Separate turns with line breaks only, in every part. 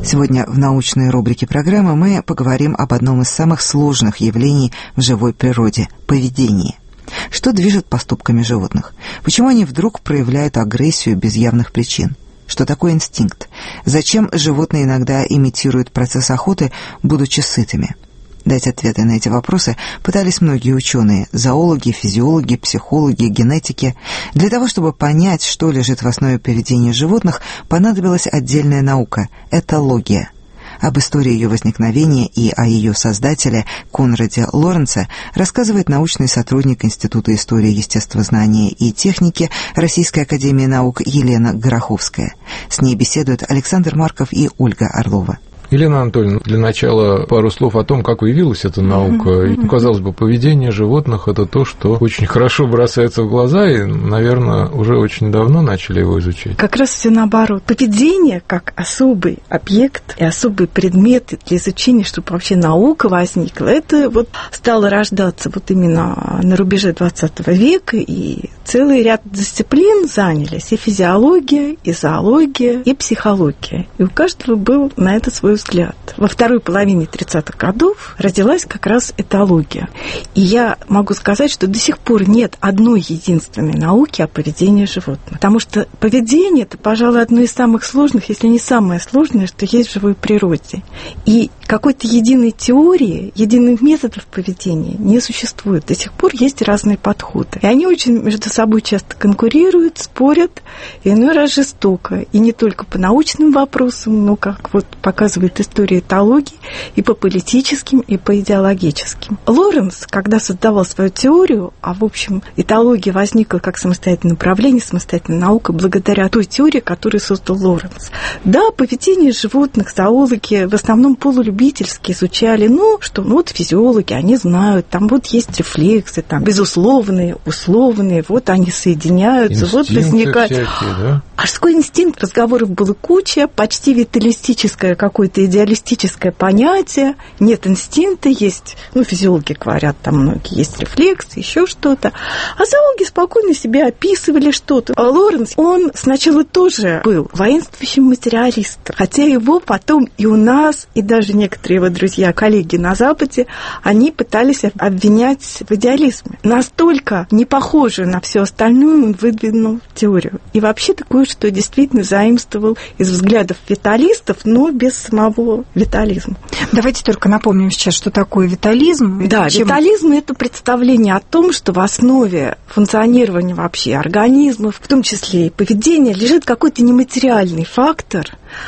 Сегодня в научной рубрике программы мы поговорим об одном из самых сложных явлений в живой природе – поведении. Что движет поступками животных? Почему они вдруг проявляют агрессию без явных причин? Что такое инстинкт? Зачем животные иногда имитируют процесс охоты, будучи сытыми? Дать ответы на эти вопросы пытались многие ученые – зоологи, физиологи, психологи, генетики. Для того, чтобы понять, что лежит в основе поведения животных, понадобилась отдельная наука – этология. Об истории ее возникновения и о ее создателе Конраде Лоренце рассказывает научный сотрудник Института истории естествознания и техники Российской академии наук Елена Гороховская. С ней беседуют Александр Марков и Ольга Орлова.
Елена Анатольевна, для начала пару слов о том, как появилась эта наука. Казалось бы, поведение животных – это то, что очень хорошо бросается в глаза, и, наверное, уже очень давно начали его изучать.
Как раз все наоборот. Поведение как особый объект и особый предмет для изучения, чтобы вообще наука возникла, это вот стало рождаться вот именно на рубеже 20 века, и целый ряд дисциплин занялись: и физиология, и зоология, и психология. И у каждого был на это свой взгляд. Во второй половине 30-х годов родилась как раз этология. И я могу сказать, что до сих пор нет одной единственной науки о поведении животных. Потому что поведение – это, пожалуй, одно из самых сложных, если не самое сложное, что есть в живой природе. И какой-то единой теории, единых методов поведения не существует. До сих пор есть разные подходы. И они очень между собой часто конкурируют, спорят, и иной раз жестоко. И не только по научным вопросам, но, как вот показывает история этологии, и по политическим, и по идеологическим. Лоренц, когда создавал свою теорию, а в общем этология возникла как самостоятельное направление, самостоятельная наука, благодаря той теории, которую создал Лоренц. Да, поведение животных зоологи в основном полулюбительски изучали, вот физиологи, они знают, там вот есть рефлексы, там безусловные, условные, вот они соединяются,
инстинкты
вот возникает.
Всякие, да?
А что инстинкт? Разговоров было куча, почти виталистическое какое-то идеалистическое понятие. Нет инстинкта, есть, физиологи говорят, там многие, есть рефлексы, еще что-то. А зоологи спокойно себе описывали что-то. А Лоренц, он сначала тоже был воинствующим материалистом, хотя его потом и у нас, и даже некоторые его друзья, коллеги на Западе, они пытались обвинять в идеализме. Настолько не похожую на все остальное он выдвинул теорию. И вообще такое, что действительно заимствовал из взглядов виталистов, но без самого витализма.
Давайте только напомним сейчас, что такое витализм.
Да, витализм – это представление о том, что в основе функционирования вообще организмов, в том числе и поведения, лежит какой-то нематериальный фактор,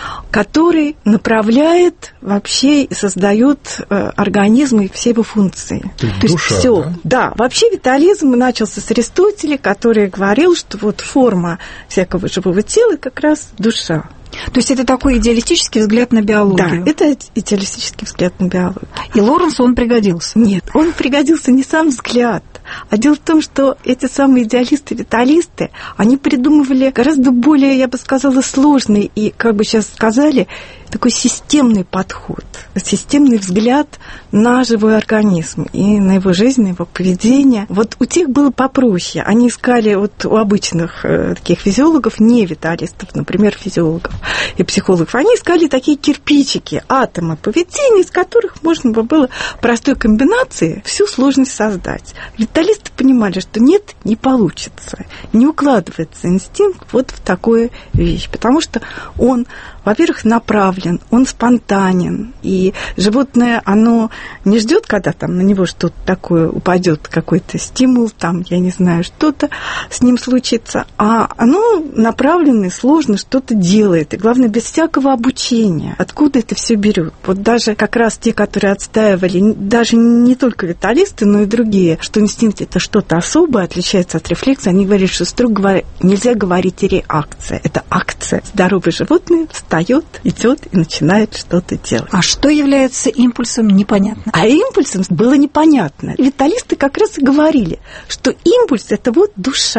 который направляет вообще и создает организм и все его функции.
То есть душа,
есть всё. Да, вообще витализм начался с Аристотеля, который говорил, что вот форма всякого живого тела как раз душа.
То есть это такой идеалистический взгляд на биологию.
Да, это идеалистический взгляд на биологию.
И Лоренцу он пригодился?
Нет, он пригодился не сам взгляд, а дело в том, что эти самые идеалисты-виталисты, они придумывали гораздо более, я бы сказала, сложный и, как бы сейчас сказали, такой системный подход, системный взгляд на живой организм и на его жизнь, на его поведение. Вот у тех было попроще. Они искали вот у обычных таких физиологов, не виталистов, например, физиологов и психологов, они искали такие кирпичики, атомы поведения, из которых можно было простой комбинации всю сложность создать. Виталисты понимали, что нет, не получится, не укладывается инстинкт вот в такую вещь, потому что он, во-первых, направлен, он спонтанен, и животное, оно не ждет, когда там на него что-то такое упадет, какой-то стимул, там, я не знаю, что-то с ним случится, а оно направлено и сложно что-то делает, и главное, без всякого обучения. Откуда это все берет? Вот даже как раз те, которые отстаивали, даже не только виталисты, но и другие, что инстинкт – это что-то особое, отличается от рефлекса, они говорят, что, строго говоря, нельзя говорить реакция, это акция. Здоровое животное встает, идет и начинает что-то делать.
А что является импульсом, непонятно.
А импульсом было непонятно. Виталисты как раз и говорили, что импульс – это вот душа. Они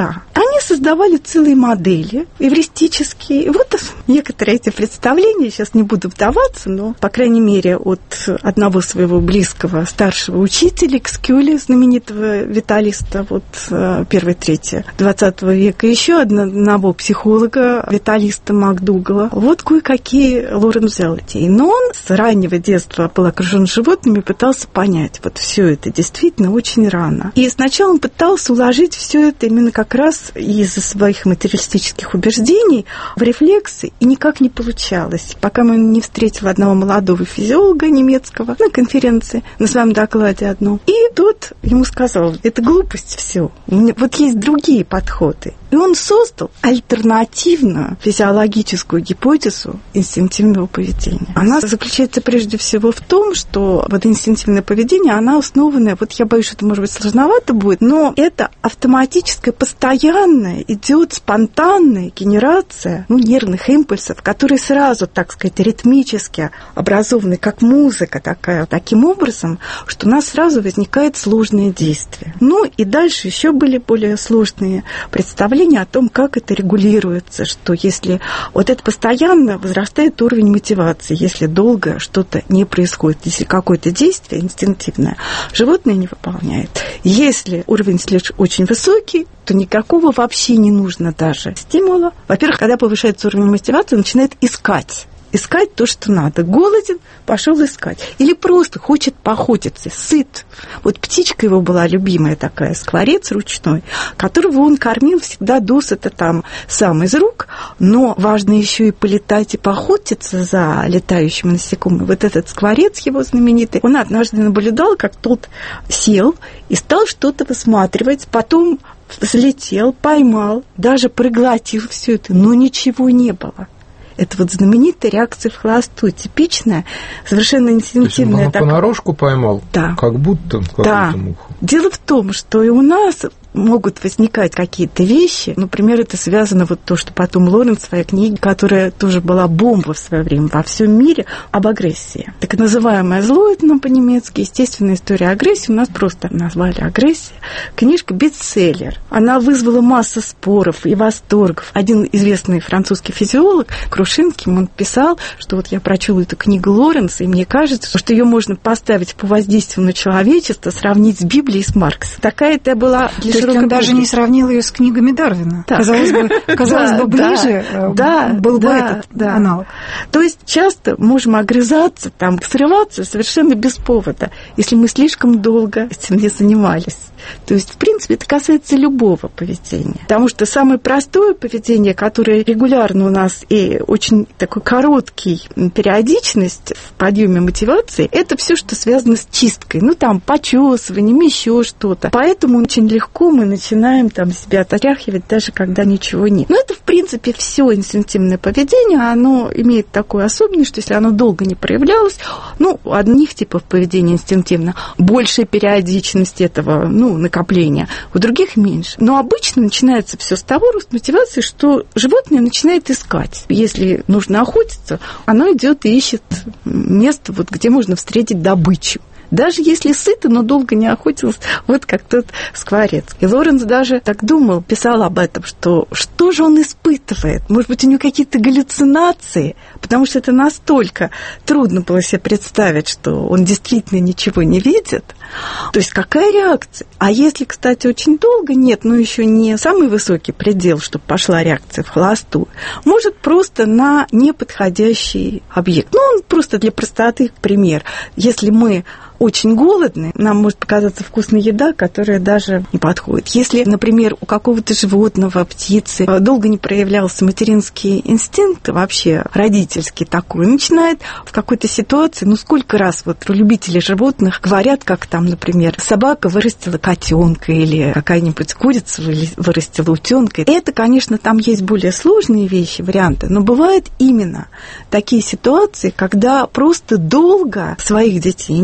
они создавали целые модели эвристические. И вот некоторые эти представления, сейчас не буду вдаваться, но, по крайней мере, от одного своего близкого старшего учителя Экскюля, знаменитого виталиста первой трети 20 века, еще одного психолога, виталиста МакДугала. Вот кое-какие Лоренс взял идеи. Но он с раннего детства был окружен животными, пытался понять вот все это действительно очень рано. И сначала он пытался уложить все это именно как раз из-за своих материалистических убеждений в рефлексы, и никак не получалось. Пока он не встретил одного молодого физиолога немецкого на конференции, на своем докладе одном. И тот ему сказал: это глупость все. Вот есть другие подходы. И он создал альтернативную физиологическую гипотезу инстинктивного поведения. Она заключается прежде всего в том, что вот инстинктивное поведение, она основана, вот я боюсь, что это, может быть, сложновато будет, но это автоматическая, постоянная, идет спонтанная генерация нервных импульсов, которые сразу, так сказать, ритмически образованы, как музыка такая, таким образом, что у нас сразу возникает сложное действие. И дальше еще были более сложные представления о том, как это регулируется, что если вот это постоянно возрастает уровень мотивации, если долго что-то не происходит, если какое-то действие инстинктивное животное не выполняет. Если уровень слишком очень высокий, то никакого вообще не нужно даже стимула. Во-первых, когда повышается уровень мотивации, он начинает искать то, что надо. Голоден, пошел искать. Или просто хочет поохотиться, сыт. Вот птичка его была любимая такая, скворец ручной, которого он кормил всегда досыта там сам из рук, но важно еще и полетать и поохотиться за летающим насекомым. Вот этот скворец его знаменитый, он однажды наблюдал, как тот сел и стал что-то высматривать, потом взлетел, поймал, даже проглотил все это, но ничего не было. Это вот знаменитая реакция в холостую, типичная, совершенно инстинктивная.
То есть он понарошку поймал?
Да.
Как будто муху?
Дело в том, что и у нас могут возникать какие-то вещи. Например, это связано вот то, что потом Лоренс в своей книге, которая тоже была бомба в свое время во всем мире, об агрессии. Так называемое зло, это по-немецки, естественная история агрессии, у нас просто назвали агрессия. Книжка бестселлер. Она вызвала массу споров и восторгов. Один известный французский физиолог, Крушинский, он писал, что вот я прочел эту книгу Лоренса, и мне кажется, что ее можно поставить по воздействию на человечество, сравнить с Библией и с Марксом. Такая это была для
он даже не сравнил ее с книгами Дарвина. Так. Казалось бы, ближе был бы этот аналог.
То есть часто можем огрызаться, срываться совершенно без повода, если мы слишком долго этим не занимались. То есть, в принципе, это касается любого поведения. Потому что самое простое поведение, которое регулярно у нас и очень такой короткий периодичность в подъеме мотивации, это все, что связано с чисткой. Почесыванием, еще что-то. Поэтому очень легко мы начинаем себя отряхивать, даже когда ничего нет. Но это, в принципе, все инстинктивное поведение, оно имеет такую особенность, что если оно долго не проявлялось, у одних типов поведения инстинктивно большая периодичность этого, накопления, у других меньше. Но обычно начинается все с того, рост мотивации, что животное начинает искать. Если нужно охотиться, оно идет и ищет место, где можно встретить добычу. Даже если сыто, но долго не охотился, вот как тот скворец. И Лоренс даже так думал, писал об этом, что же он испытывает? Может быть, у него какие-то галлюцинации? Потому что это настолько трудно было себе представить, что он действительно ничего не видит. То есть какая реакция? А если, кстати, очень долго нет, еще не самый высокий предел, чтобы пошла реакция в холостую, может просто на неподходящий объект. Он просто для простоты пример. Если мы очень голодны, нам может показаться вкусная еда, которая даже не подходит. Если, например, у какого-то животного, птицы долго не проявлялся материнский инстинкт, вообще родительский такой, начинает в какой-то ситуации, сколько раз любители животных говорят, как например, собака вырастила котенка или какая-нибудь курица вырастила утенка. Это, конечно, там есть более сложные вещи, варианты, но бывают именно такие ситуации, когда просто долго своих детей нет,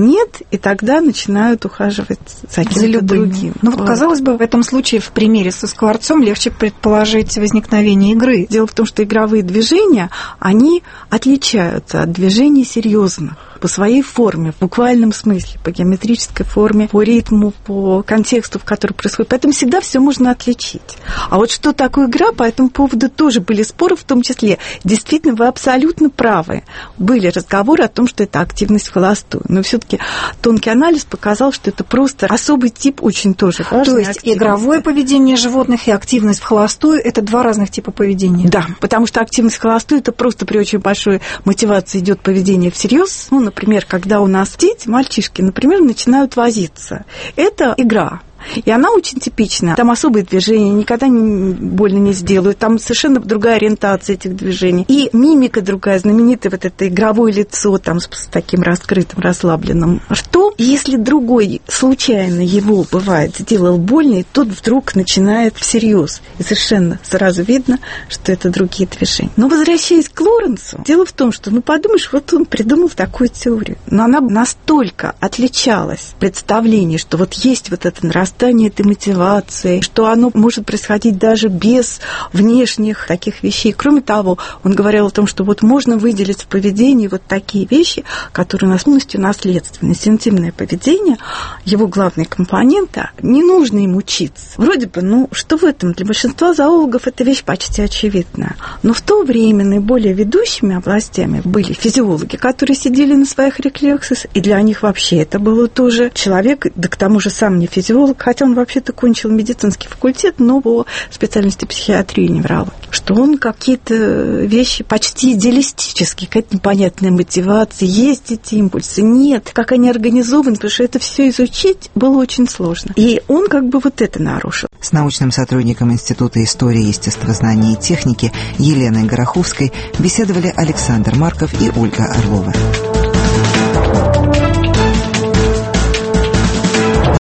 и тогда начинают ухаживать за кем-то другим.
Ну вот, казалось бы, в этом случае в примере со скворцом легче предположить возникновение игры.
Дело в том, что игровые движения, они отличаются от движений серьезных по своей форме, в буквальном смысле, по геометрической форме, по ритму, по контексту, в котором происходит. Поэтому всегда все можно отличить. А вот что такое игра, по этому поводу тоже были споры, в том числе. Действительно, вы абсолютно правы. Были разговоры о том, что это активность в холостую. Но все-таки тонкий анализ показал, что это просто особый тип, очень тоже важный.
То есть игровое поведение животных и активность в холостую – это два разных типа поведения?
Да, потому что активность в холостую – это просто при очень большой мотивации идет поведение всерьез. Ну, например, когда у нас дети, мальчишки, например, начинают возиться. Это игра. И она очень типичная. Там особые движения, никогда больно не сделают. Там совершенно другая ориентация этих движений. И мимика другая, знаменитое вот это игровое лицо там с таким раскрытым, расслабленным ртом. И если другой случайно его, бывает, сделал больно, и тот вдруг начинает всерьез. И совершенно сразу видно, что это другие движения. Но возвращаясь к Лоренцу, дело в том, что, подумаешь, вот он придумал такую теорию. Но она настолько отличалась представление, что вот есть вот это нарастание этой мотивации, что оно может происходить даже без внешних таких вещей. Кроме того, он говорил о том, что вот можно выделить в поведении вот такие вещи, которые у нас полностью наследственны. Инстинктивное поведение, его главные компоненты, не нужно им учиться. Вроде бы, что в этом? Для большинства зоологов эта вещь почти очевидная. Но в то время наиболее ведущими областями были физиологи, которые сидели на своих рефлексах, и для них вообще это было тоже человек, да к тому же сам не физиолог, хотя он вообще-то кончил медицинский факультет, но по специальности психиатрии и неврологии, что он какие-то вещи почти идеалистические, какая-то непонятная мотивация, есть эти импульсы, нет, как они организованы, потому что это все изучить было очень сложно. И он вот это нарушил.
С научным сотрудником Института истории, естествознания и техники Еленой Гороховской беседовали Александр Марков и Ольга Орлова.